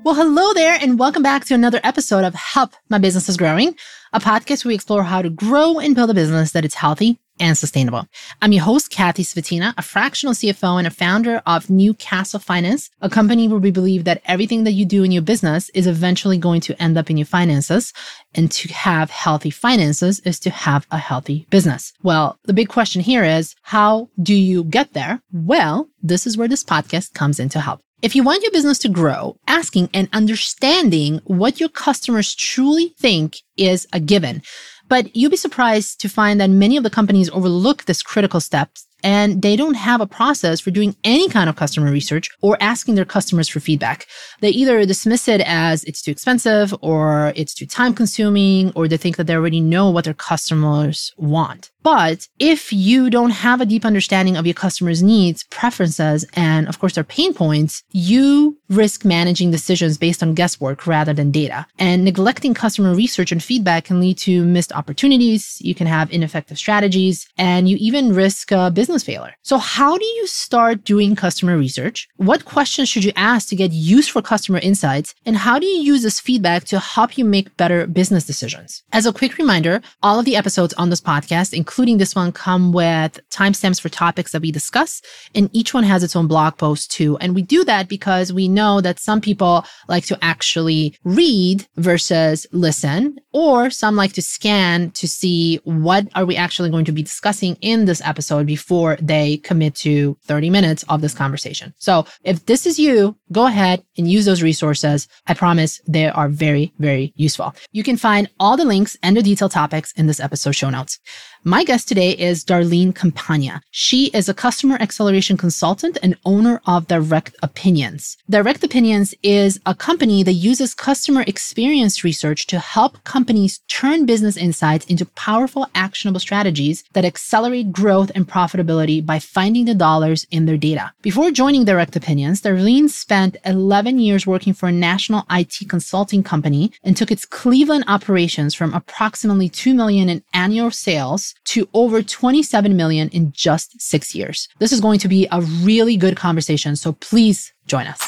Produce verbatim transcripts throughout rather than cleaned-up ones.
Well, hello there, and welcome back to another episode of Help My Business is Growing, a podcast where we explore how to grow and build a business that is healthy and sustainable. I'm your host, Kathy Svatina, a fractional C F O and a founder of New Castle Finance, a company where we believe that everything that you do in your business is eventually going to end up in your finances. And to have healthy finances is to have a healthy business. Well, the big question here is, how do you get there? Well, this is where this podcast comes in to help. If you want your business to grow, asking and understanding what your customers truly think is a given. But you'll be surprised to find that many of the companies overlook this critical step, and they don't have a process for doing any kind of customer research or asking their customers for feedback. They either dismiss it as it's too expensive or it's too time consuming, or they think that they already know what their customers want. But if you don't have a deep understanding of your customers' needs, preferences, and of course their pain points, you risk managing decisions based on guesswork rather than data. And neglecting customer research and feedback can lead to missed opportunities. You can have ineffective strategies, and you even risk a business failure. So how do you start doing customer research? What questions should you ask to get useful customer insights? And how do you use this feedback to help you make better business decisions? As a quick reminder, all of the episodes on this podcast, including this one, come with timestamps for topics that we discuss, and each one has its own blog post too. And we do that because we know that some people like to actually read versus listen, or some like to scan to see what are we actually going to be discussing in this episode before they commit to thirty minutes of this conversation. So if this is you, go ahead and use those resources. I promise they are very, very useful. You can find all the links and the detailed topics in this episode show notes. My guest today is Darlene Campagna. She is a customer acceleration consultant and owner of Direct Opinions. Direct Opinions is a company that uses customer experience research to help companies turn business insights into powerful, actionable strategies that accelerate growth and profitability by finding the dollars in their data. Before joining Direct Opinions, Darlene spent eleven years working for a national I T consulting company and took its Cleveland operations from approximately two million dollars in annual sales to over twenty-seven million dollars in just six years. This is going to be a really good conversation, so please join us.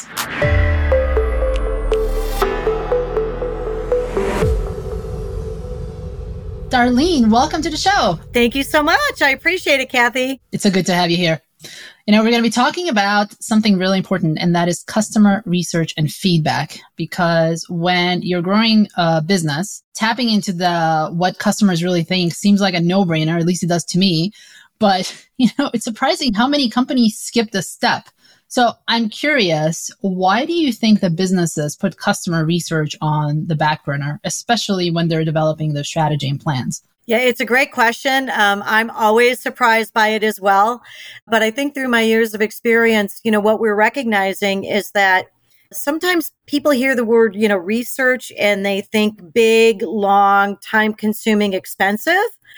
Darlene, welcome to the show. Thank you so much. I appreciate it, Kathy. It's so good to have you here. You know, we're going to be talking about something really important, and that is customer research and feedback. Because when you're growing a business, tapping into the what customers really think seems like a no-brainer, at least it does to me. But, you know, it's surprising how many companies skip this step. So I'm curious, why do you think that businesses put customer research on the back burner, especially when they're developing their strategy and plans? Yeah, it's a great question. Um, I'm always surprised by it as well. But I think through my years of experience, you know, what we're recognizing is that sometimes people hear the word, you know, research and they think big, long, time consuming, expensive.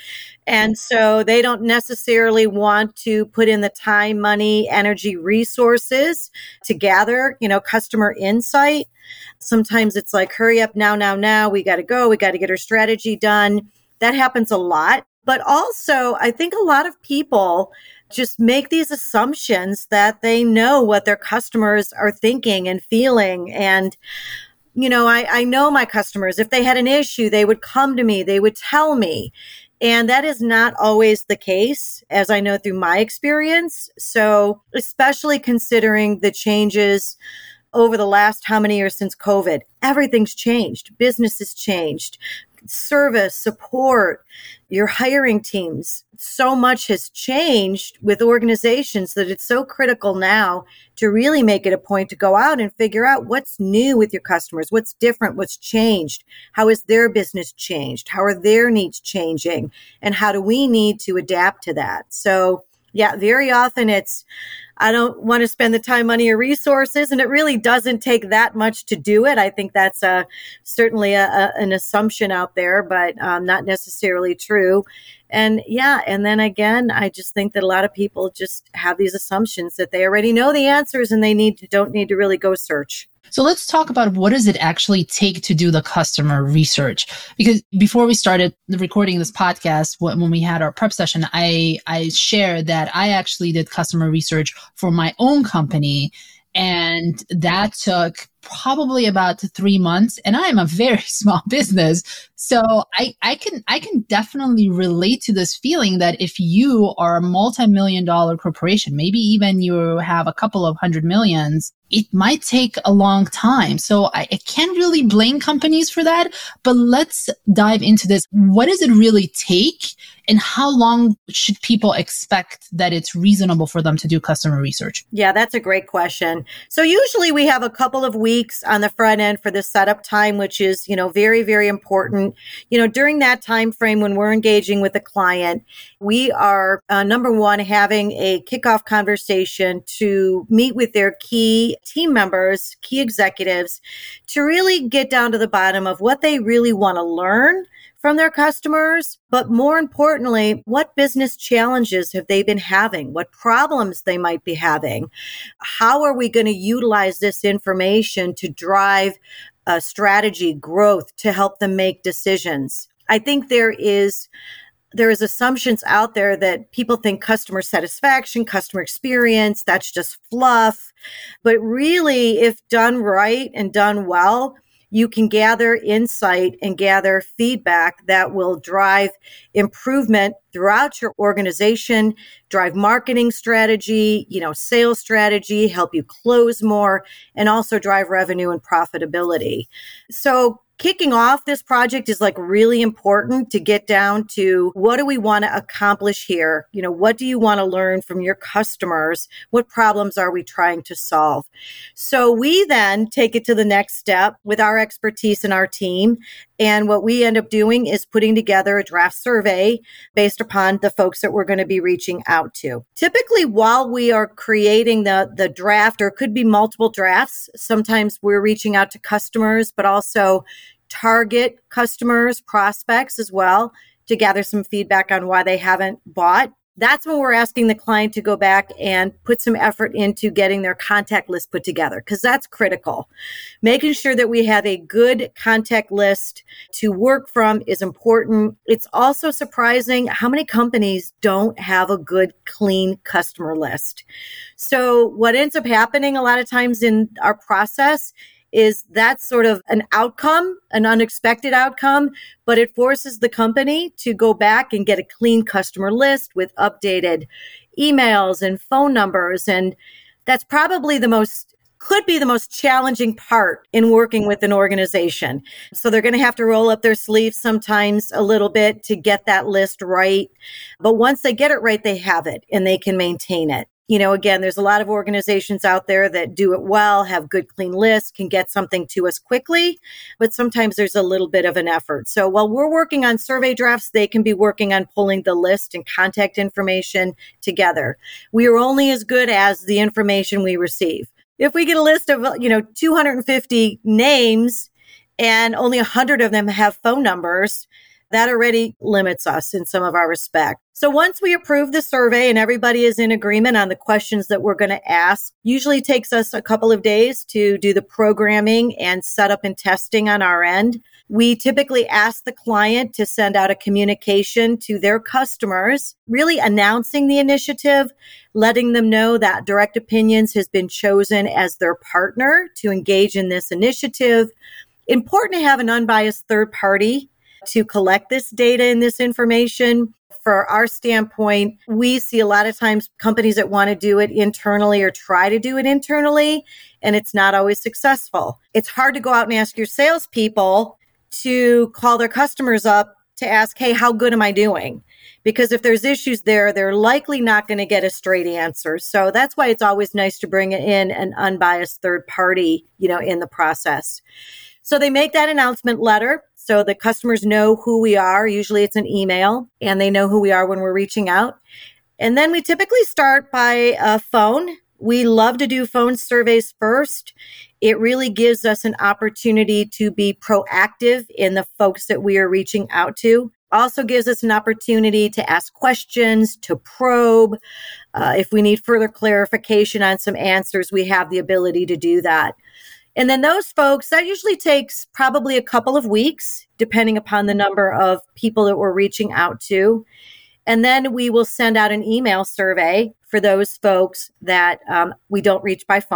And so they don't necessarily want to put in the time, money, energy, resources to gather, you know, customer insight. Sometimes it's like, hurry up now, now, now. We got to go. We got to get our strategy done. That happens a lot. But also, I think a lot of people just make these assumptions that they know what their customers are thinking and feeling. And, you know, I, I know my customers, if they had an issue, they would come to me, they would tell me. And that is not always the case, as I know through my experience. So especially considering the changes over the last how many years since COVID, everything's changed. Business has changed. Service, support, your hiring teams. So much has changed with organizations that it's so critical now to really make it a point to go out and figure out what's new with your customers, what's different, what's changed, how is their business changed, how are their needs changing, and how do we need to adapt to that? So yeah, very often it's, I don't want to spend the time, money, or resources. And it really doesn't take that much to do it. I think that's a, certainly a, a, an assumption out there, but um, not necessarily true. And yeah, and then again, I just think that a lot of people just have these assumptions that they already know the answers and they need to, don't need to really go search. So let's talk about what does it actually take to do the customer research? Because before we started recording this podcast, when we had our prep session, I, I shared that I actually did customer research for my own company. And that took probably about three months, and I am a very small business. So I, I can I can definitely relate to this feeling that if you are a multi-million dollar corporation, maybe even you have a couple of hundred millions, it might take a long time. So I, I can't really blame companies for that. But let's dive into this. What does it really take? And how long should people expect that it's reasonable for them to do customer research? Yeah, that's a great question. So usually we have a couple of weeks on the front end for the setup time, which is, you know, very, very important. You know, during that time frame when we're engaging with a client, we are, uh, number one, having a kickoff conversation to meet with their key team members, key executives, to really get down to the bottom of what they really want to learn from their customers, but more importantly, what business challenges have they been having? What problems they might be having? How are we going to utilize this information to drive a strategy, growth, to help them make decisions? I think there is there is assumptions out there that people think customer satisfaction, customer experience, that's just fluff. But really, if done right and done well, you can gather insight and gather feedback that will drive improvement throughout your organization, drive marketing strategy, you know, sales strategy, help you close more, and also drive revenue and profitability. So kicking off this project is like really important to get down to what do we want to accomplish here? You know, what do you want to learn from your customers? What problems are we trying to solve? So we then take it to the next step with our expertise in our team. And what we end up doing is putting together a draft survey based upon the folks that we're going to be reaching out to. Typically, while we are creating the, the draft, or it could be multiple drafts, sometimes we're reaching out to customers, but also target customers, prospects as well, to gather some feedback on why they haven't bought. That's when we're asking the client to go back and put some effort into getting their contact list put together, because that's critical. Making sure that we have a good contact list to work from is important. It's also surprising how many companies don't have a good, clean customer list. So what ends up happening a lot of times in our process is that's sort of an outcome, an unexpected outcome, but it forces the company to go back and get a clean customer list with updated emails and phone numbers. And that's probably the most, could be the most challenging part in working with an organization. So they're going to have to roll up their sleeves sometimes a little bit to get that list right. But once they get it right, they have it and they can maintain it. You know, again, there's a lot of organizations out there that do it well, have good, clean lists, can get something to us quickly, but sometimes there's a little bit of an effort. So while we're working on survey drafts, they can be working on pulling the list and contact information together. We are only as good as the information we receive. If we get a list of, you know, two hundred fifty names and only one hundred of them have phone numbers, that already limits us in some of our respect. So once we approve the survey and everybody is in agreement on the questions that we're going to ask, usually takes us a couple of days to do the programming and setup and testing on our end. We typically ask the client to send out a communication to their customers, really announcing the initiative, letting them know that Direct Opinions has been chosen as their partner to engage in this initiative. Important to have an unbiased third party to collect this data and this information. For our standpoint, we see a lot of times companies that want to do it internally or try to do it internally, and it's not always successful. It's hard to go out and ask your salespeople to call their customers up to ask, hey, how good am I doing? Because if there's issues there, they're likely not going to get a straight answer. So that's why it's always nice to bring in an unbiased third party, you know, in the process. So they make that announcement letter. So the customers know who we are. Usually it's an email and they know who we are when we're reaching out. And then we typically start by a phone. We love to do phone surveys first. It really gives us an opportunity to be proactive in the folks that we are reaching out to. Also gives us an opportunity to ask questions, to probe. Uh, if we need further clarification on some answers, we have the ability to do that. And then those folks, that usually takes probably a couple of weeks, depending upon the number of people that we're reaching out to. And then we will send out an email survey for those folks that um, we don't reach by phone.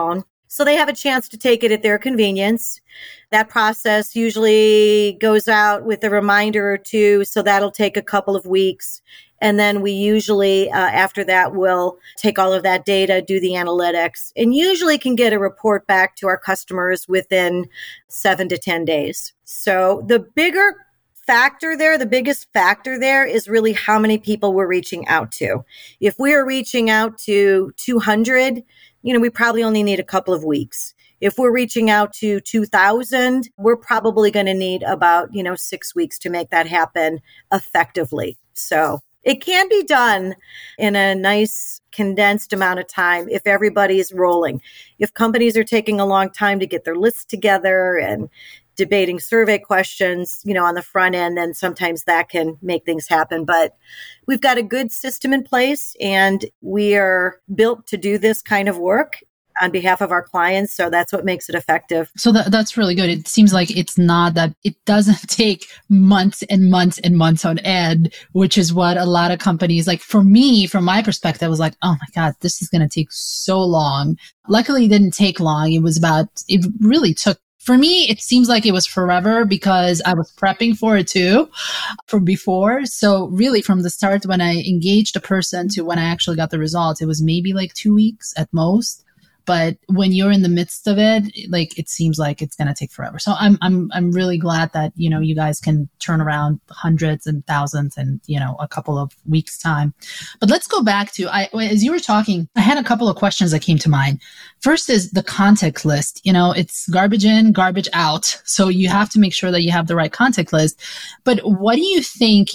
So they have a chance to take it at their convenience. That process usually goes out with a reminder or two. So that'll take a couple of weeks. And then we usually, uh, after that, will take all of that data, do the analytics, and usually can get a report back to our customers within seven to ten days. So the bigger factor there, the biggest factor there is really how many people we're reaching out to. If we're reaching out to two hundred, you know, we probably only need a couple of weeks. If we're reaching out to two thousand, we're probably going to need about, you know, six weeks to make that happen effectively. So it can be done in a nice condensed amount of time if everybody is rolling. If companies are taking a long time to get their lists together and debating survey questions, you know, on the front end, then sometimes that can make things happen. But we've got a good system in place and we are built to do this kind of work on behalf of our clients. So that's what makes it effective. So that, that's really good. It seems like it's not that it doesn't take months and months and months on end, which is what a lot of companies, like for me, from my perspective, was like, oh my God, this is going to take so long. Luckily, it didn't take long. It was about, it really took, for me, it seems like it was forever because I was prepping for it too from before. So really from the start, when I engaged a person to when I actually got the results, it was maybe like two weeks at most. But when you're in the midst of it, like it seems like it's going to take forever. So I'm I'm I'm really glad that, you know, you guys can turn around hundreds and thousands in, you know, a couple of weeks time. But let's go back to, I as you were talking, I had a couple of questions that came to mind. First is the contact list. You know, it's garbage in, garbage out. So you have to make sure that you have the right contact list. But what do you think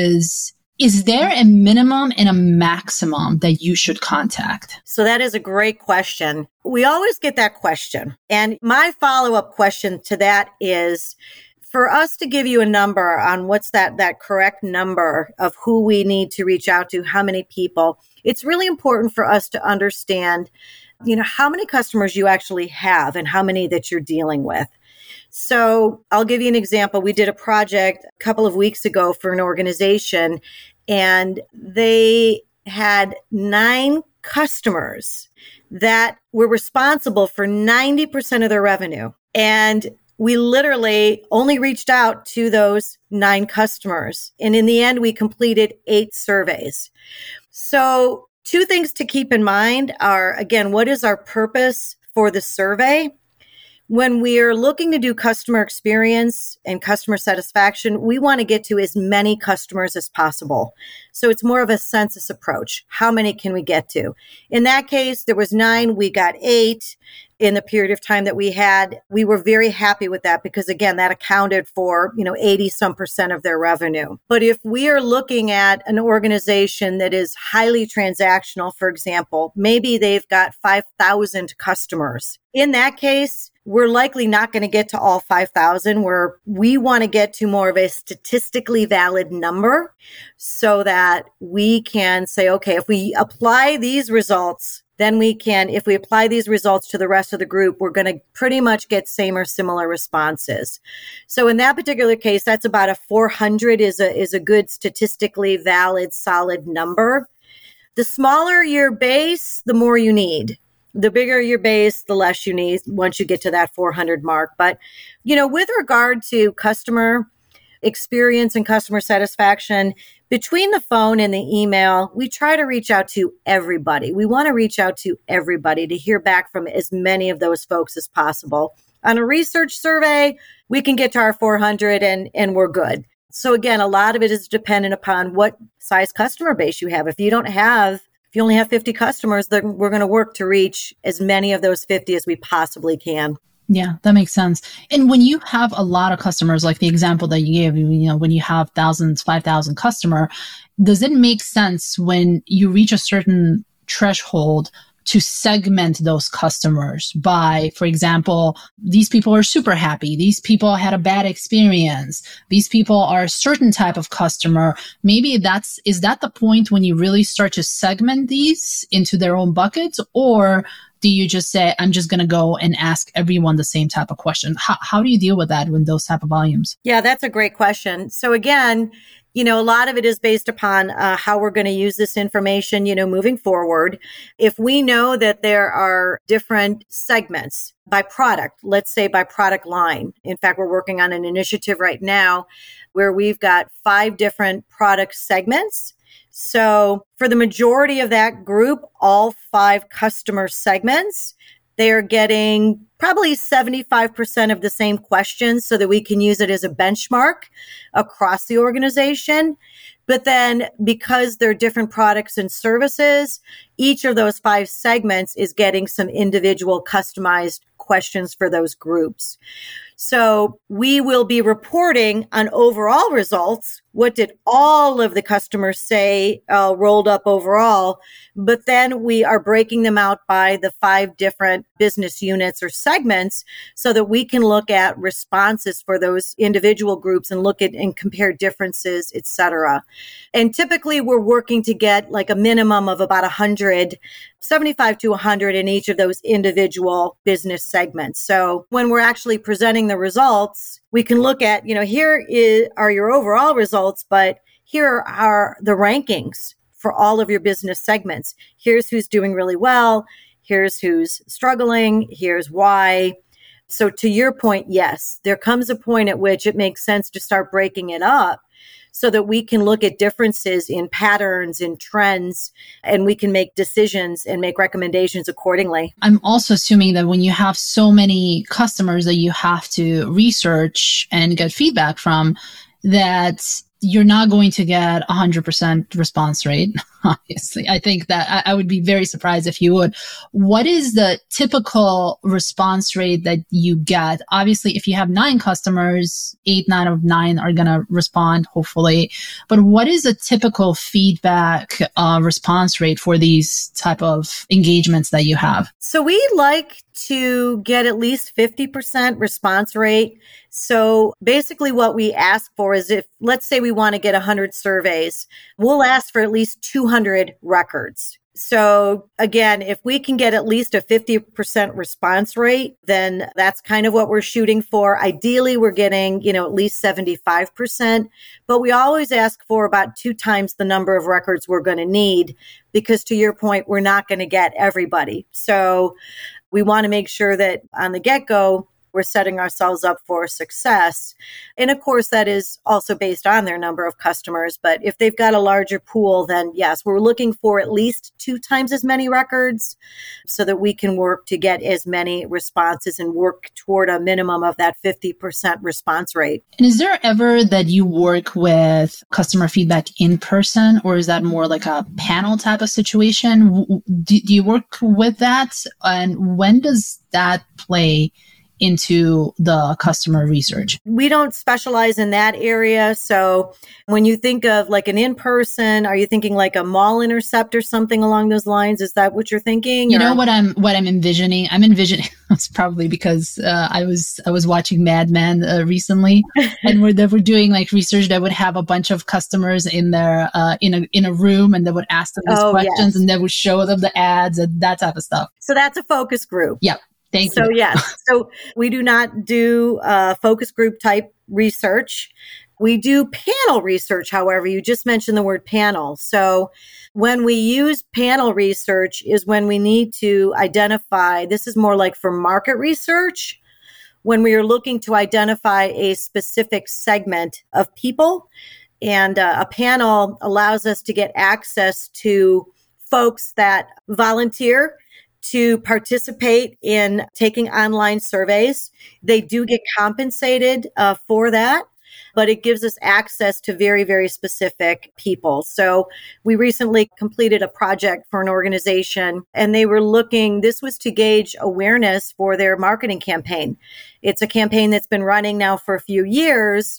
is Is there a minimum and a maximum that you should contact? So that is a great question. We always get that question. And my follow-up question to that is, for us to give you a number on what's that, that correct number of who we need to reach out to, how many people, it's really important for us to understand, you know, how many customers you actually have and how many that you're dealing with. So I'll give you an example. We did a project a couple of weeks ago for an organization, and they had nine customers that were responsible for ninety percent of their revenue. And we literally only reached out to those nine customers. And in the end, we completed eight surveys. So two things to keep in mind are, again, what is our purpose for the survey? When we're looking to do customer experience and customer satisfaction, we want to get to as many customers as possible. So it's more of a census approach. How many can we get to? In that case, there was nine, we got eight in the period of time that we had. We were very happy with that because, again, that accounted for, you know, eighty some percent of their revenue. But if we are looking at an organization that is highly transactional, for example, maybe they've got five thousand customers. In that case, we're likely not going to get to all five thousand. Where we want to get to more of a statistically valid number so that we can say, okay, if we apply these results, then we can, if we apply these results to the rest of the group, we're going to pretty much get same or similar responses. So in that particular case, that's about a four hundred is a, is a good statistically valid, solid number. The smaller your base, the more you need. The bigger your base, the less you need once you get to that four hundred mark. But, you know, with regard to customer experience and customer satisfaction, between the phone and the email, we try to reach out to everybody. We want to reach out to everybody to hear back from as many of those folks as possible. On a research survey, we can get to our four hundred and, and we're good. So again, a lot of it is dependent upon what size customer base you have. If you don't have If you only have fifty customers, then we're going to work to reach as many of those fifty as we possibly can. Yeah, that makes sense. And when you have a lot of customers, like the example that you gave, you know, when you have thousands, five thousand customer, does it make sense when you reach a certain threshold to segment those customers by, for example, these people are super happy. These people had a bad experience. These people are a certain type of customer. Maybe that's, is that the point when you really start to segment these into their own buckets? Or do you just say, I'm just going to go and ask everyone the same type of question? How, how do you deal with that when those type of volumes? Yeah, that's a great question. So again, you know, a lot of it is based upon uh, how we're going to use this information, you know, moving forward. If we know that there are different segments by product, let's say by product line. In fact, we're working on an initiative right now where we've got five different product segments. So for the majority of that group, all five customer segments, they're getting probably seventy-five percent of the same questions so that we can use it as a benchmark across the organization. But then because they're different products and services, each of those five segments is getting some individual customized questions for those groups. So we will be reporting on overall results. What did all of the customers say uh, rolled up overall? But then we are breaking them out by the five different business units or segments so that we can look at responses for those individual groups and look at and compare differences, et cetera. And typically we're working to get like a minimum of about one hundred, seventy-five to one hundred in each of those individual business segments. So when we're actually presenting the results, we can look at, you know, here is, are your overall results, but here are the rankings for all of your business segments. Here's who's doing really well. Here's who's struggling. Here's why. So to your point, yes, there comes a point at which it makes sense to start breaking it up so that we can look at differences in patterns, in trends, and we can make decisions and make recommendations accordingly. I'm also assuming that when you have so many customers that you have to research and get feedback from, that you're not going to get one hundred percent response rate, obviously. I think that I, I would be very surprised if you would. What is the typical response rate that you get? Obviously, if you have nine customers, eight, nine of nine are going to respond, hopefully. But what is a typical feedback uh, response rate for these type of engagements that you have? So we like to get at least fifty percent response rate. So basically what we ask for is if, let's say we want to get one hundred surveys, we'll ask for at least two hundred records. So again, if we can get at least a fifty percent response rate, then that's kind of what we're shooting for. Ideally, we're getting, you know, at least seventy-five percent, but we always ask for about two times the number of records we're going to need because to your point, we're not going to get everybody. So we want to make sure that on the get-go, we're setting ourselves up for success. And of course, that is also based on their number of customers. But if they've got a larger pool, then yes, we're looking for at least two times as many records so that we can work to get as many responses and work toward a minimum of that fifty percent response rate. And is there ever that you work with customer feedback in person, or is that more like a panel type of situation? Do, do you work with that? And when does that play into the customer research? We don't specialize in that area. So when you think of like an in-person, are you thinking like a mall intercept or something along those lines? Is that what you're thinking? You or? know what I'm what I'm envisioning? I'm envisioning. It's probably because uh, I was I was watching Mad Men uh, recently, and where they were doing like research that would have a bunch of customers in their uh, in a in a room, and they would ask them these oh, questions, yes. and they would show them the ads and that type of stuff. So that's a focus group. Yep. Thank so, you. yes. So we do not do uh, focus group type research. We do panel research, however. You just mentioned the word panel. So when we use panel research is when we need to identify, this is more like for market research, when we are looking to identify a specific segment of people. And uh, a panel allows us to get access to folks that volunteer to participate in taking online surveys. They do get compensated uh, for that, but it gives us access to very, very specific people. So we recently completed a project for an organization, and they were looking, this was to gauge awareness for their marketing campaign. It's a campaign that's been running now for a few years.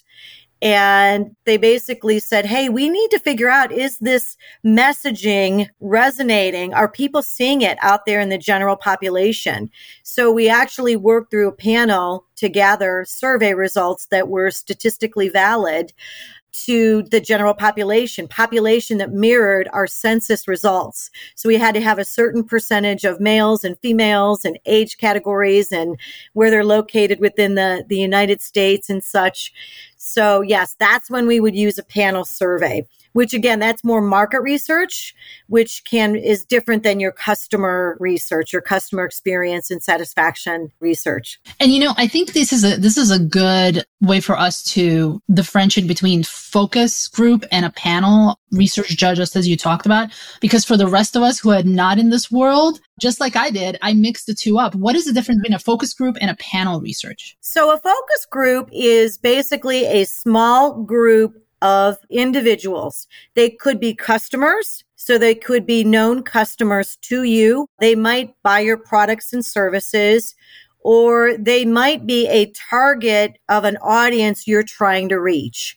And they basically said, hey, we need to figure out, is this messaging resonating? Are people seeing it out there in the general population? So we actually worked through a panel to gather survey results that were statistically valid to the general population, population that mirrored our census results. So we had to have a certain percentage of males and females and age categories and where they're located within the, the United States and such. So yes, that's when we would use a panel survey, which again, that's more market research, which can is different than your customer research, your customer experience and satisfaction research. And you know, I think this is a this is a good way for us to differentiate between focus group and a panel research judge, just as you talked about, because for the rest of us who are not in this world, just like I did, I mixed the two up. What is the difference between a focus group and a panel research? So a focus group is basically a small group of individuals. They could be customers, so they could be known customers to you. They might buy your products and services, or they might be a target of an audience you're trying to reach.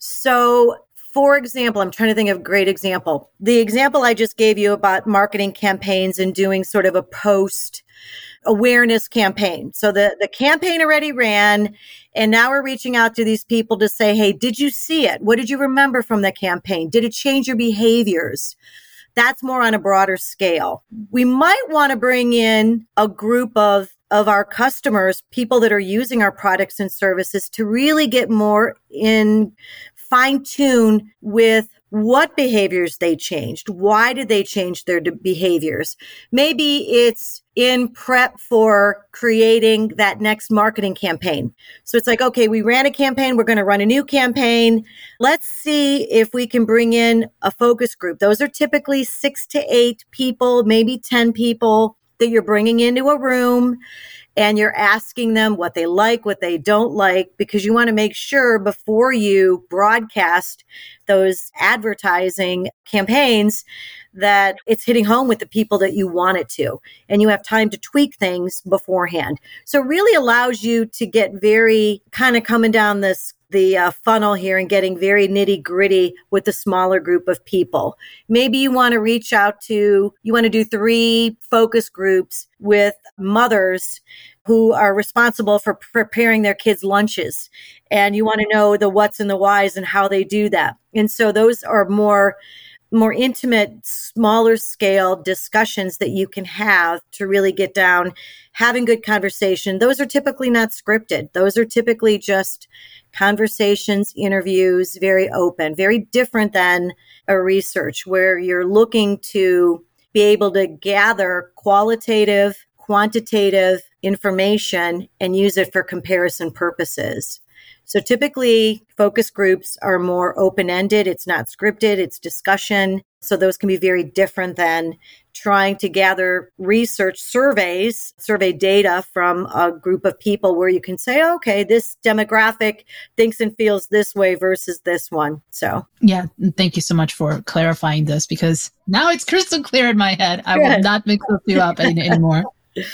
So, for example, I'm trying to think of a great example. The example I just gave you about marketing campaigns and doing sort of a post awareness campaign. So the, the campaign already ran, and now we're reaching out to these people to say, hey, did you see it? What did you remember from the campaign? Did it change your behaviors? That's more on a broader scale. We might want to bring in a group of, of our customers, people that are using our products and services, to really get more in fine tune with what behaviors they changed. Why did they change their behaviors? Maybe it's in prep for creating that next marketing campaign. So it's like, okay, we ran a campaign. We're going to run a new campaign. Let's see if we can bring in a focus group. Those are typically six to eight people, maybe ten people that you're bringing into a room. And you're asking them what they like, what they don't like, because you want to make sure before you broadcast those advertising campaigns that it's hitting home with the people that you want it to. And you have time to tweak things beforehand. So it really allows you to get very kind of coming down this the uh, funnel here and getting very nitty gritty with the smaller group of people. Maybe you want to reach out to, you want to do three focus groups with mothers who are responsible for preparing their kids' lunches. And you want to know the what's and the whys and how they do that. And so those are more more intimate, smaller scale discussions that you can have to really get down, having good conversation. Those are typically not scripted. Those are typically just conversations, interviews, very open, very different than a research where you're looking to be able to gather qualitative, quantitative information and use it for comparison purposes. So typically focus groups are more open-ended. It's not scripted. It's discussion. So those can be very different than trying to gather research surveys, survey data from a group of people where you can say, okay, this demographic thinks and feels this way versus this one. So yeah, thank you so much for clarifying this, because now it's crystal clear in my head. I Good. will not mix those two up any, anymore.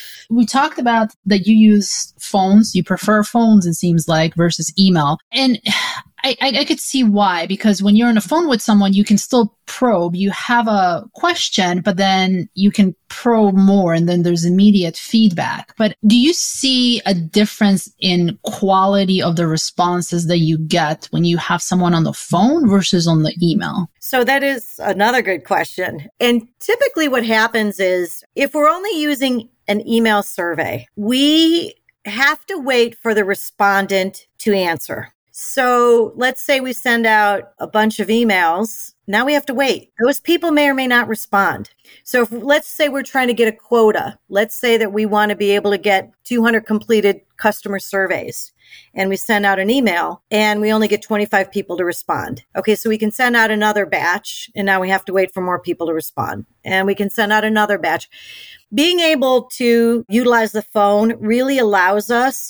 We talked about that you use phones, you prefer phones, it seems like, versus email. And I, I, I could see why, because when you're on a phone with someone, you can still probe. You have a question, but then you can probe more and then there's immediate feedback. But do you see a difference in quality of the responses that you get when you have someone on the phone versus on the email? So that is another good question. And typically what happens is if we're only using an email survey, we have to wait for the respondent to answer. So let's say we send out a bunch of emails. Now we have to wait. Those people may or may not respond. So if, let's say we're trying to get a quota. Let's say that we want to be able to get two hundred completed customer surveys. And we send out an email and we only get twenty-five people to respond. Okay, so we can send out another batch and now we have to wait for more people to respond. And we can send out another batch. Being able to utilize the phone really allows us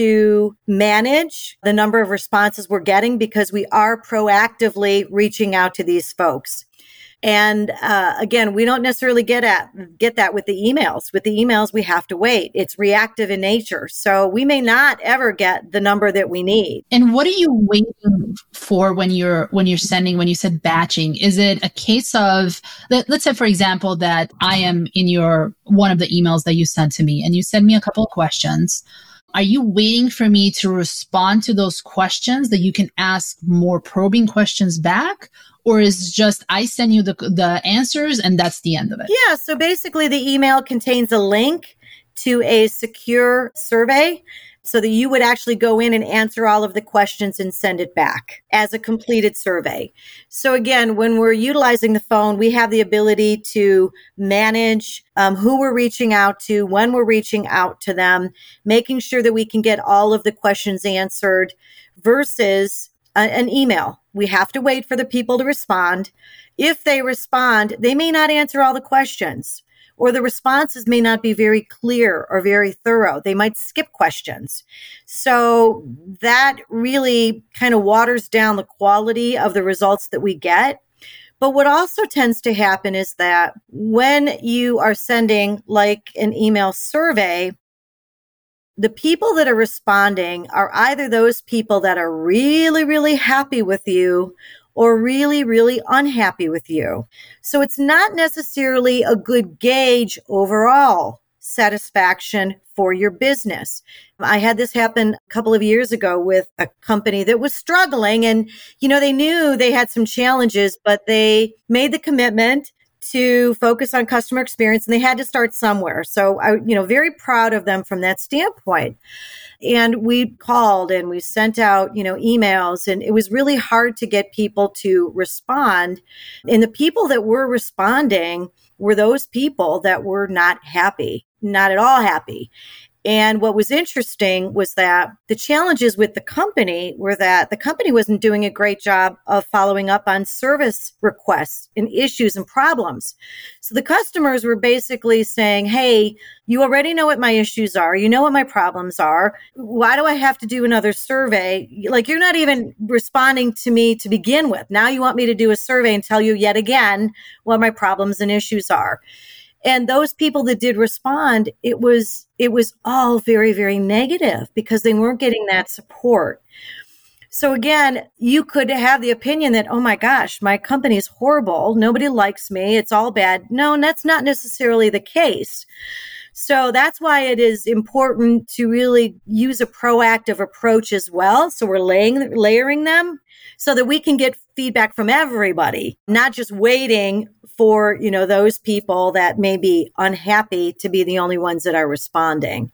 to manage the number of responses we're getting because we are proactively reaching out to these folks. And uh, again, we don't necessarily get at get that with the emails. With the emails, we have to wait. It's reactive in nature. So we may not ever get the number that we need. And what are you waiting for when you're when you're sending, when you said batching? Is it a case of, let, let's say, for example, that I am in your one of the emails that you sent to me and you send me a couple of questions. Are you waiting for me to respond to those questions that you can ask more probing questions back? Or is it just I send you the, the answers and that's the end of it? Yeah. So basically the email contains a link to a secure survey so that you would actually go in and answer all of the questions and send it back as a completed survey. So again, when we're utilizing the phone, we have the ability to manage um, who we're reaching out to, when we're reaching out to them, making sure that we can get all of the questions answered versus a, an email. We have to wait for the people to respond. If they respond, they may not answer all the questions, or the responses may not be very clear or very thorough. They might skip questions. So that really kind of waters down the quality of the results that we get. But what also tends to happen is that when you are sending like an email survey, the people that are responding are either those people that are really, really happy with you or really, really unhappy with you. So it's not necessarily a good gauge overall satisfaction for your business. I had this happen a couple of years ago with a company that was struggling, and, you know, they knew they had some challenges, but they made the commitment to focus on customer experience, and they had to start somewhere. So I, you know, very proud of them from that standpoint. And we called and we sent out, you know, emails, and it was really hard to get people to respond. And the people that were responding were those people that were not happy, not at all happy. And what was interesting was that the challenges with the company were that the company wasn't doing a great job of following up on service requests and issues and problems. So the customers were basically saying, hey, you already know what my issues are. You know what my problems are. Why do I have to do another survey? Like, you're not even responding to me to begin with. Now you want me to do a survey and tell you yet again what my problems and issues are. And those people that did respond, it was, it was all very, very negative because they weren't getting that support. So again, you could have the opinion that, oh my gosh, my company is horrible. Nobody likes me. It's all bad. No, and that's not necessarily the case. So that's why it is important to really use a proactive approach as well. So we're laying, layering them so that we can get feedback from everybody, not just waiting for, you know, those people that may be unhappy to be the only ones that are responding.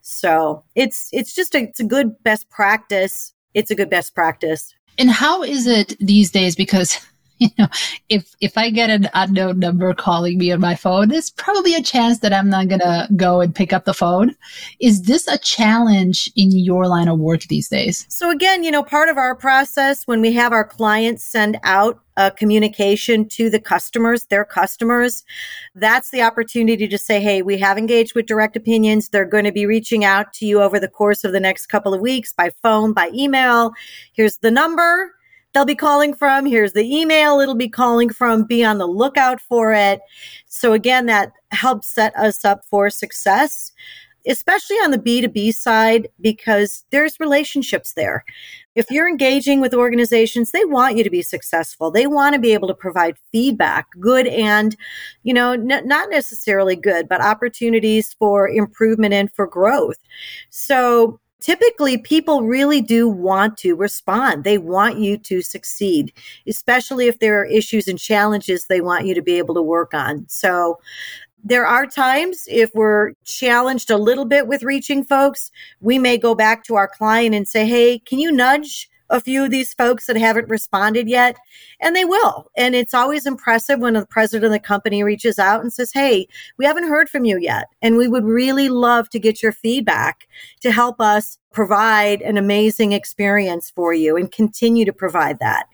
So it's, it's just a, it's a good best practice. It's a good best practice. And how is it these days? Because, you know, if, if I get an unknown number calling me on my phone, there's probably a chance that I'm not going to go and pick up the phone. Is this a challenge in your line of work these days? So again, you know, part of our process when we have our clients send out a communication to the customers, their customers, that's the opportunity to say, hey, we have engaged with Direct Opinions. They're going to be reaching out to you over the course of the next couple of weeks by phone, by email. Here's the number they'll be calling from. Here's the email it'll be calling from. Be on the lookout for it. So again, that helps set us up for success, especially on the B two B side, because there's relationships there. If you're engaging with organizations, they want you to be successful. They want to be able to provide feedback, good and, you know, n- not necessarily good, but opportunities for improvement and for growth. So typically, people really do want to respond. They want you to succeed, especially if there are issues and challenges they want you to be able to work on. So there are times if we're challenged a little bit with reaching folks, we may go back to our client and say, hey, can you nudge a few of these folks that haven't responded yet? And they will. And it's always impressive when the president of the company reaches out and says, hey, we haven't heard from you yet. And we would really love to get your feedback to help us provide an amazing experience for you and continue to provide that.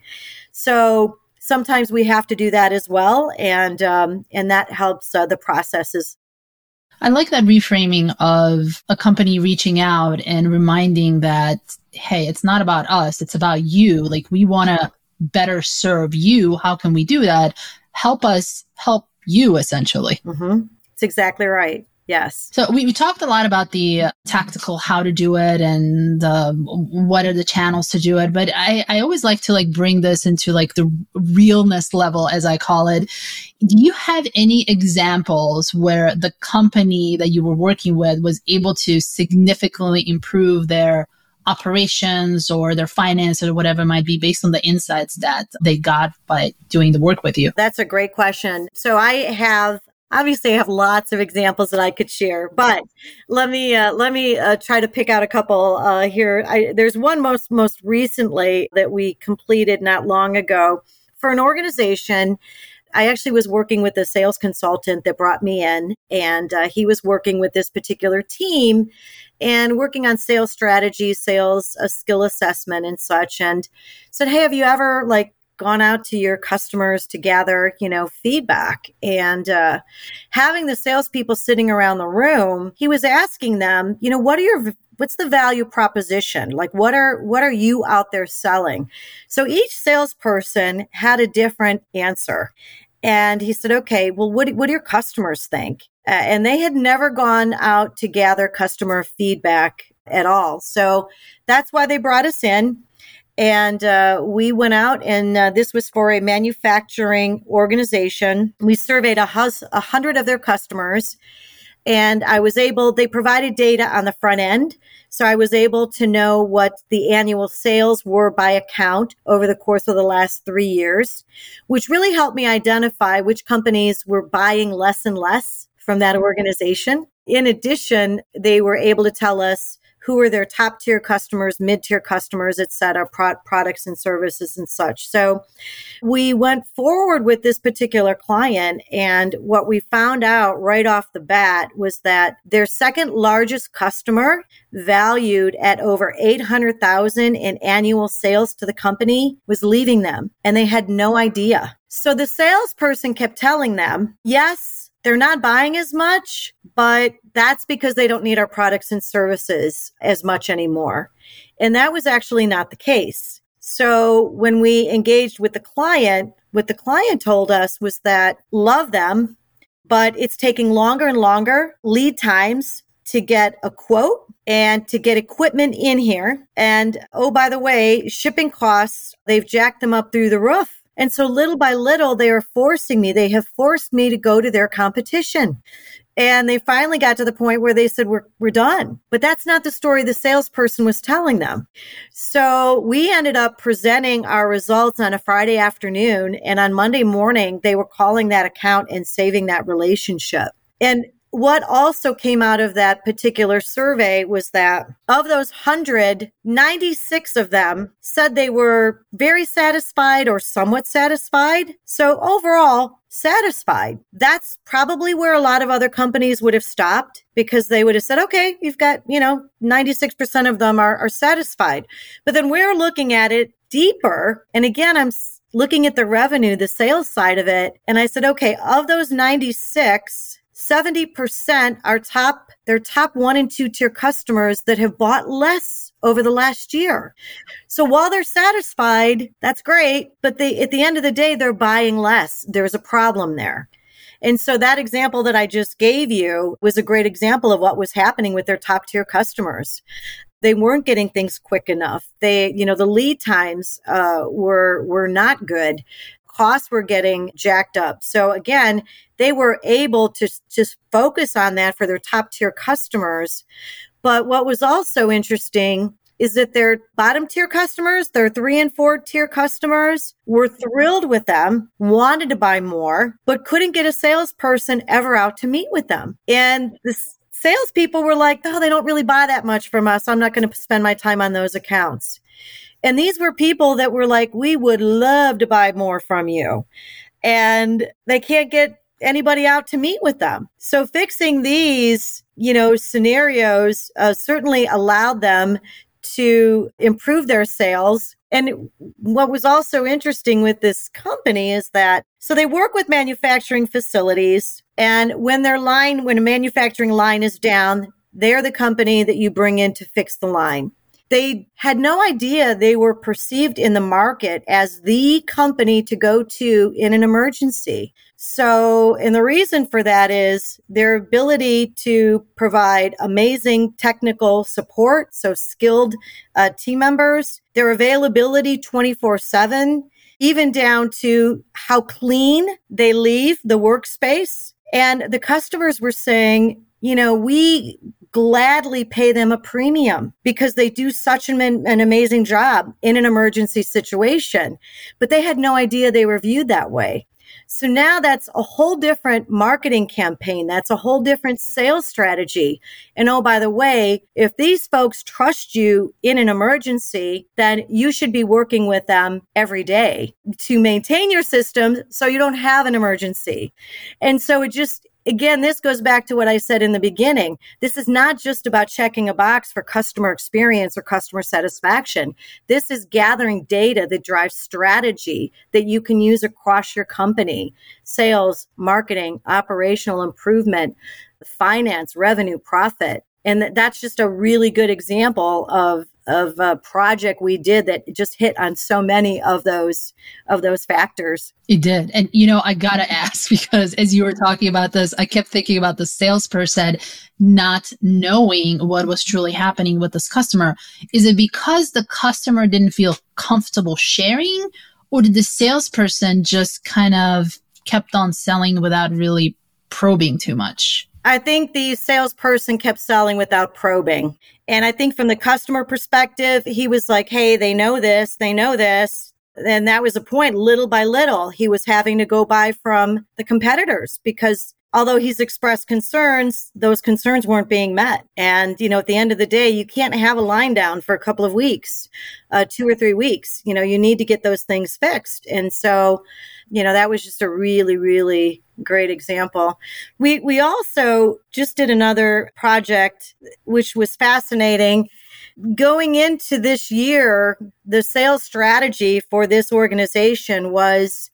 So sometimes we have to do that as well. And, um, and that helps uh, the processes. I like that reframing of a company reaching out and reminding that, hey, it's not about us. It's about you. Like, we want to better serve you. How can we do that? Help us help you, essentially. Mm-hmm. That's exactly right. Yes. So we, we talked a lot about the tactical how to do it and uh, what are the channels to do it. But I, I always like to like bring this into like the realness level, as I call it. Do you have any examples where the company that you were working with was able to significantly improve their operations or their finances or whatever it might be based on the insights that they got by doing the work with you? That's a great question. So I have Obviously, I have lots of examples that I could share, but let me uh, let me uh, try to pick out a couple uh, here. I, there's one most most recently that we completed not long ago for an organization. I actually was working with a sales consultant that brought me in, and uh, he was working with this particular team and working on sales strategy, sales uh, skill assessment, and such. And said, "Hey, have you ever like?" gone out to your customers to gather, you know, feedback, and uh, having the salespeople sitting around the room, he was asking them, you know, what are your, what's the value proposition? Like, what are, what are you out there selling? So each salesperson had a different answer. And he said, okay, well, what, what do your customers think? Uh, and they had never gone out to gather customer feedback at all. So that's why they brought us in. And uh, we went out, and uh, this was for a manufacturing organization. We surveyed a, hus- a hundred of their customers, and I was able, they provided data on the front end. So I was able to know what the annual sales were by account over the course of the last three years, which really helped me identify which companies were buying less and less from that organization. In addition, they were able to tell us who are their top tier customers, mid-tier customers, et cetera, pro- products and services and such. So we went forward with this particular client, and what we found out right off the bat was that their second largest customer, valued at over eight hundred thousand dollars in annual sales to the company, was leaving them, and they had no idea. So the salesperson kept telling them, yes, they're not buying as much, but that's because they don't need our products and services as much anymore. And that was actually not the case. So when we engaged with the client, what the client told us was that love them, but it's taking longer and longer lead times to get a quote and to get equipment in here. And oh, by the way, shipping costs, they've jacked them up through the roof. And so little by little, they are forcing me. They have forced me to go to their competition. And they finally got to the point where they said, we're, we're done. But that's not the story the salesperson was telling them. So we ended up presenting our results on a Friday afternoon. And on Monday morning, they were calling that account and saving that relationship. And what also came out of that particular survey was that of those one hundred, ninety-six of them said they were very satisfied or somewhat satisfied. So overall, satisfied. That's probably where a lot of other companies would have stopped, because they would have said, okay, you've got, you know, ninety-six percent of them are, are satisfied. But then we're looking at it deeper. And again, I'm looking at the revenue, the sales side of it. And I said, okay, of those ninety-six, seventy percent are top, they're top one and two tier customers that have bought less over the last year. So while they're satisfied, that's great, but they, at the end of the day, they're buying less. There's a problem there. And so that example that I just gave you was a great example of what was happening with their top tier customers. They weren't getting things quick enough. They, you know, the lead times uh, were were not good. Costs were getting jacked up. So again, they were able to just focus on that for their top tier customers. But what was also interesting is that their bottom tier customers, their three and four tier customers, were thrilled with them, wanted to buy more, but couldn't get a salesperson ever out to meet with them. And the salespeople were like, oh, they don't really buy that much from us. I'm not going to spend my time on those accounts. And these were people that were like, we would love to buy more from you. And they can't get anybody out to meet with them. So fixing these, you know, scenarios uh, certainly allowed them to improve their sales. And what was also interesting with this company is that, so they work with manufacturing facilities, and when their line, when a manufacturing line is down, they're the company that you bring in to fix the line. They had no idea they were perceived in the market as the company to go to in an emergency. So, and the reason for that is their ability to provide amazing technical support, so skilled uh, team members, their availability twenty-four seven, even down to how clean they leave the workspace. And the customers were saying, you know, we gladly pay them a premium because they do such an, an amazing job in an emergency situation, but they had no idea they were viewed that way. So now that's a whole different marketing campaign. That's a whole different sales strategy. And oh, by the way, if these folks trust you in an emergency, then you should be working with them every day to maintain your system so you don't have an emergency. And so it just, again, this goes back to what I said in the beginning. This is not just about checking a box for customer experience or customer satisfaction. This is gathering data that drives strategy that you can use across your company: sales, marketing, operational improvement, finance, revenue, profit. And that's just a really good example of of a project we did that just hit on so many of those of those factors. It did. And, you know, I got to ask, because as you were talking about this, I kept thinking about the salesperson not knowing what was truly happening with this customer. Is it because the customer didn't feel comfortable sharing, or did the salesperson just kind of kept on selling without really probing too much? I think the salesperson kept selling without probing. And I think from the customer perspective, he was like, hey, they know this, they know this. And that was the point. Little by little, he was having to go buy from the competitors because although he's expressed concerns, those concerns weren't being met. And, you know, at the end of the day, you can't have a line down for a couple of weeks, uh, two or three weeks. You know, you need to get those things fixed. And so, you know, that was just a really, really great example. We we also just did another project, which was fascinating. Going into this year, the sales strategy for this organization was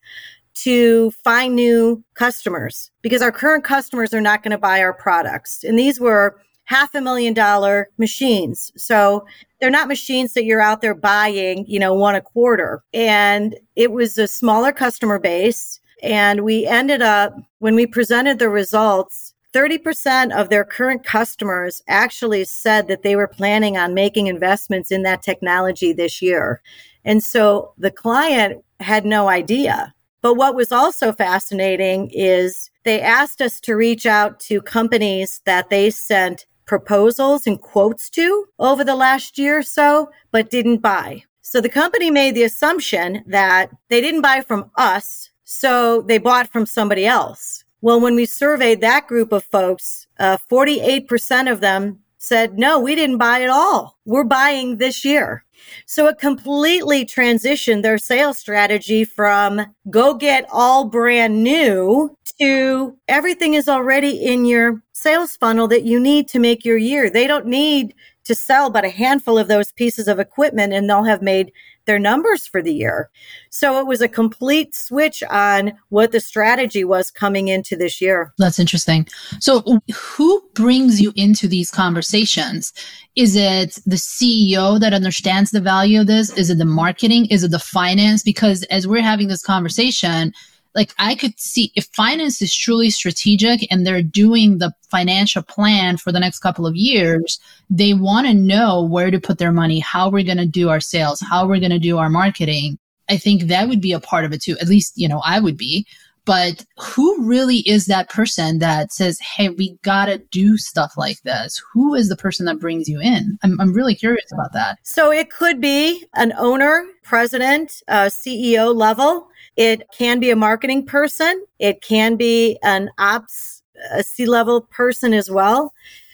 to find new customers because our current customers are not going to buy our products. And these were half a million dollar machines. So they're not machines that you're out there buying, you know, one a quarter. And it was a smaller customer base. And we ended up, when we presented the results, thirty percent of their current customers actually said that they were planning on making investments in that technology this year. And so the client had no idea. But what was also fascinating is they asked us to reach out to companies that they sent proposals and quotes to over the last year or so, but didn't buy. So the company made the assumption that they didn't buy from us, so they bought from somebody else. Well, when we surveyed that group of folks, uh, forty-eight percent of them said, no, we didn't buy at all. We're buying this year. So it completely transitioned their sales strategy from go get all brand new to everything is already in your sales funnel that you need to make your year. They don't need to sell but a handful of those pieces of equipment and they'll have made their numbers for the year. So it was a complete switch on what the strategy was coming into this year. That's interesting. So who brings you into these conversations? Is it the C E O that understands the value of this? Is it the marketing? Is it the finance? Because as we're having this conversation, like I could see if finance is truly strategic and they're doing the financial plan for the next couple of years, they want to know where to put their money, how we're going to do our sales, how we're going to do our marketing. I think that would be a part of it too. At least, you know, I would be. But who really is that person that says, hey, we got to do stuff like this? Who is the person that brings you in? I'm, I'm really curious about that. So it could be an owner, president, uh, C E O level. It can be a marketing person. It can be an ops, a C-level person as well.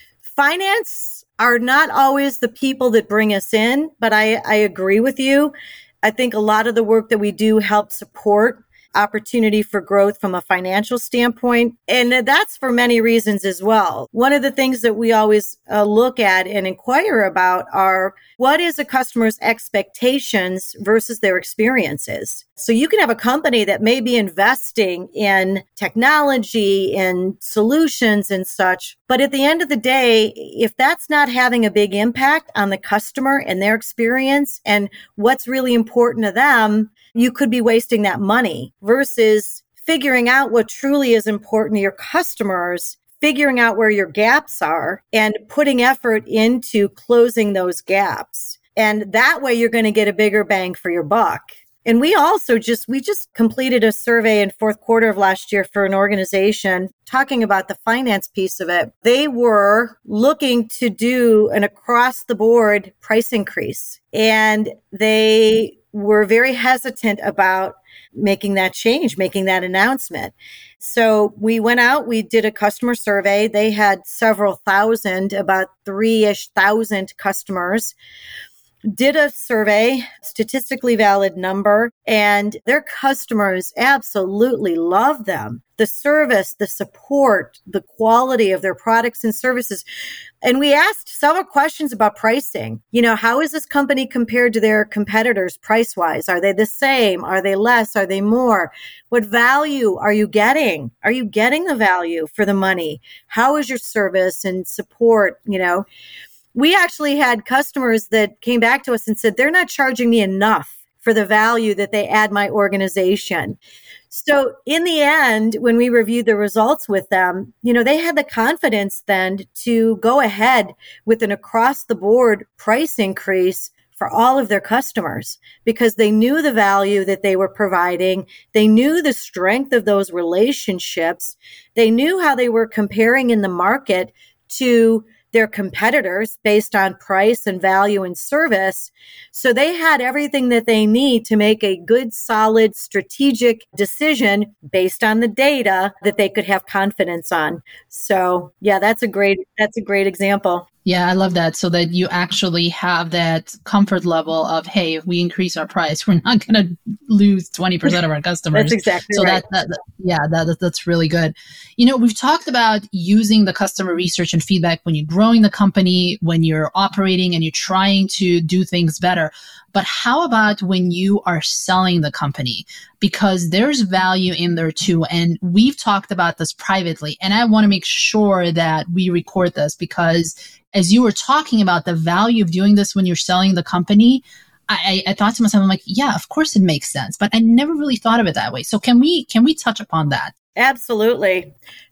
Finance are not always the people that bring us in, but I, I agree with you. I think a lot of the work that we do helps support opportunity for growth from a financial standpoint. And that's for many reasons as well. One of the things that we always uh, look at and inquire about are what is a customer's expectations versus their experiences. So you can have a company that may be investing in technology and solutions and such, but at the end of the day, if that's not having a big impact on the customer and their experience and what's really important to them, you could be wasting that money versus figuring out what truly is important to your customers, figuring out where your gaps are, and putting effort into closing those gaps. And that way you're going to get a bigger bang for your buck. And we also just, we just completed a survey in fourth quarter of last year for an organization talking about the finance piece of it. They were looking to do an across the board price increase, and they were very hesitant about making that change, making that announcement. So we went out, we did a customer survey. They had several thousand, about three-ish thousand customers. Did a survey, statistically valid number, and their customers absolutely love them. The service, the support, the quality of their products and services. And we asked several questions about pricing. You know, how is this company compared to their competitors price-wise? Are they the same? Are they less? Are they more? What value are you getting? Are you getting the value for the money? How is your service and support, you know? We actually had customers that came back to us and said, they're not charging me enough for the value that they add my organization. So in the end, when we reviewed the results with them, you know, they had the confidence then to go ahead with an across the board price increase for all of their customers because they knew the value that they were providing. They knew the strength of those relationships. They knew how they were comparing in the market to their competitors based on price and value and service. So they had everything that they need to make a good, solid, strategic decision based on the data that they could have confidence on. So yeah, that's a great, that's a great example. Yeah, I love that. So that you actually have that comfort level of, hey, if we increase our price, we're not going to lose twenty percent of our customers. That's exactly so right. That, that, yeah, that, that's really good. You know, we've talked about using the customer research and feedback when you're growing the company, when you're operating and you're trying to do things better. But how about when you are selling the company? Because there's value in there too. And we've talked about this privately. And I want to make sure that we record this because as you were talking about the value of doing this when you're selling the company, I, I thought to myself, I'm like, yeah, of course it makes sense. But I never really thought of it that way. So can we can we touch upon that? Absolutely.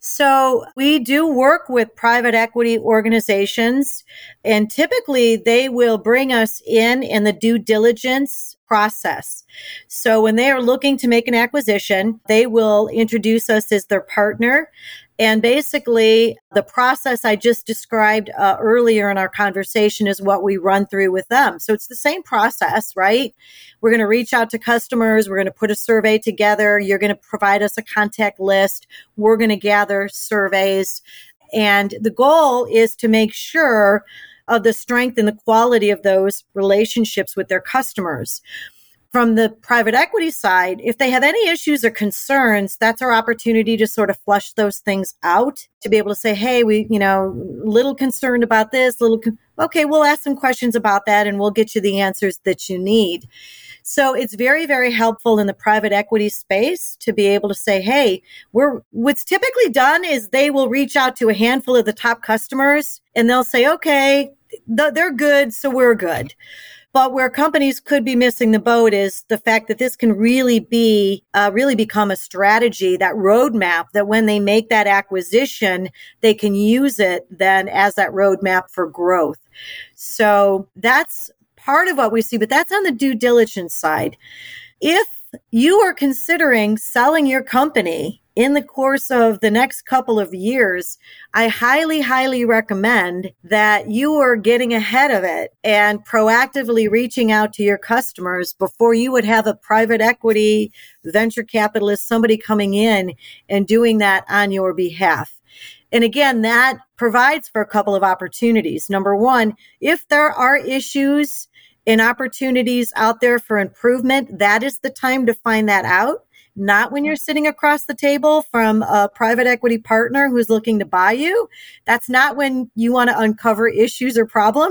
So we do work with private equity organizations, and typically they will bring us in in the due diligence process. So when they are looking to make an acquisition, they will introduce us as their partner. And basically, the process I just described uh, earlier in our conversation is what we run through with them. So it's the same process, right? We're going to reach out to customers. We're going to put a survey together. You're going to provide us a contact list. We're going to gather surveys. And the goal is to make sure of the strength and the quality of those relationships with their customers. From the private equity side, if they have any issues or concerns, that's our opportunity to sort of flush those things out, to be able to say, hey, we, you know, little concerned about this, little, con- okay, we'll ask some questions about that and we'll get you the answers that you need. So it's very, very helpful in the private equity space to be able to say, hey, we're, what's typically done is they will reach out to a handful of the top customers and they'll say, okay, th- they're good, so we're good. But where companies could be missing the boat is the fact that this can really be, uh, really become a strategy, that roadmap, that when they make that acquisition, they can use it then as that roadmap for growth. So that's part of what we see, but that's on the due diligence side. If you are considering selling your company in the course of the next couple of years, I highly, highly recommend that you are getting ahead of it and proactively reaching out to your customers before you would have a private equity, venture capitalist, somebody coming in and doing that on your behalf. And again, that provides for a couple of opportunities. Number one, if there are issues and opportunities out there for improvement, that is the time to find that out. Not when you're sitting across the table from a private equity partner who's looking to buy you. That's not when you want to uncover issues or problems.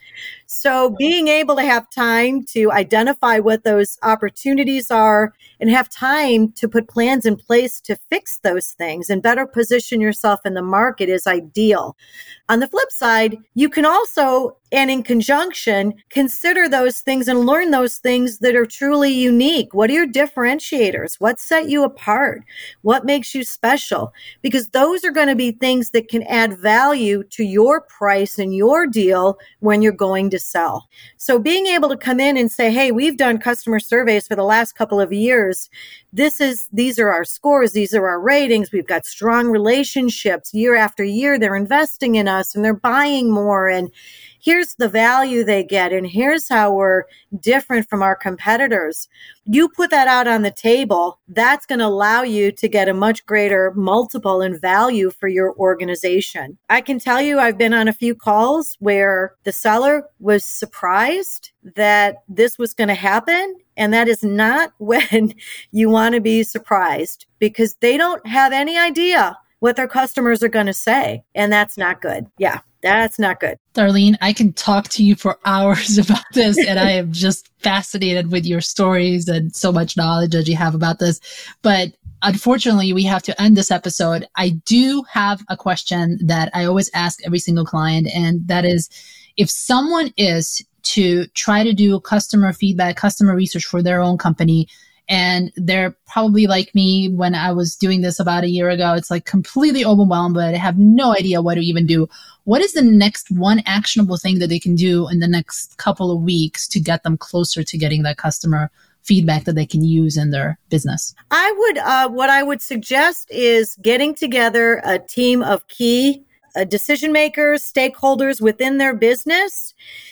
So being able to have time to identify what those opportunities are and have time to put plans in place to fix those things and better position yourself in the market is ideal. On the flip side, you can also, and in conjunction, consider those things and learn those things that are truly unique. What are your differentiators? What set you apart? What makes you special? Because those are going to be things that can add value to your price and your deal when you're going to sell. So being able to come in and say, hey, we've done customer surveys for the last couple of years. This is, these are our scores. These are our ratings. We've got strong relationships year after year. They're investing in us and they're buying more. And here's the value they get. And here's how we're different from our competitors. You put that out on the table, that's going to allow you to get a much greater multiple in value for your organization. I can tell you I've been on a few calls where the seller was surprised that this was going to happen. And that is not when you want to be surprised, because they don't have any idea what their customers are going to say. And that's not good. Yeah. That's not good. Darlene, I can talk to you for hours about this, and I am just fascinated with your stories and so much knowledge that you have about this. But unfortunately, we have to end this episode. I do have a question that I always ask every single client, and that is, if someone is to try to do customer feedback, customer research for their own company, and they're probably like me when I was doing this about a year ago. It's like completely overwhelmed, but I have no idea what to even do. What is the next one actionable thing that they can do in the next couple of weeks to get them closer to getting that customer feedback that they can use in their business? I would, uh, what I would suggest is getting together a team of key uh, decision makers, stakeholders within their business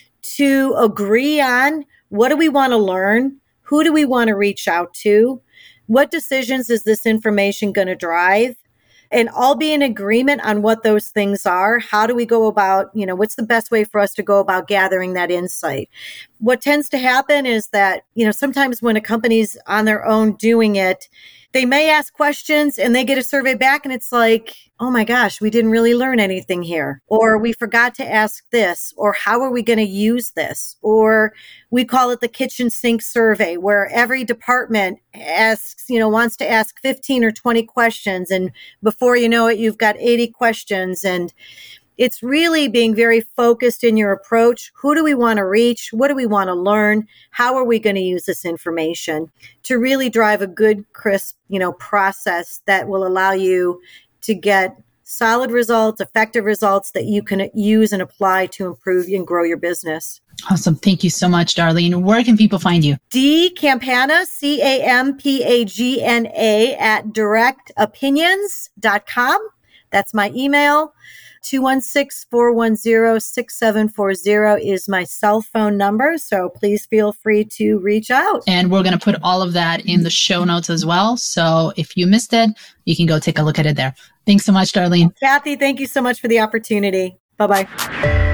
to agree on what do we want to learn? Who do we want to reach out to? What decisions is this information going to drive? And all be in agreement on what those things are. How do we go about, you know, what's the best way for us to go about gathering that insight? What tends to happen is that, you know, sometimes when a company's on their own doing it, they may ask questions and they get a survey back and it's like, oh my gosh, we didn't really learn anything here. Or we forgot to ask this. Or how are we going to use this? Or we call it the kitchen sink survey, where every department asks, you know, wants to ask fifteen or twenty questions. And before you know it, you've got eighty questions. And it's really being very focused in your approach. Who do we want to reach? What do we want to learn? How are we going to use this information to really drive a good, crisp, you know, process that will allow you to get solid results, effective results that you can use and apply to improve and grow your business. Awesome. Thank you so much, Darlene. Where can people find you? D Campana, C A M P A G N A at direct opinions dot com. That's my email. two one six, four one zero, six seven four zero is my cell phone number. So please feel free to reach out. And we're going to put all of that in the show notes as well. So if you missed it, you can go take a look at it there. Thanks so much, Darlene. Kathy, thank you so much for the opportunity. Bye-bye.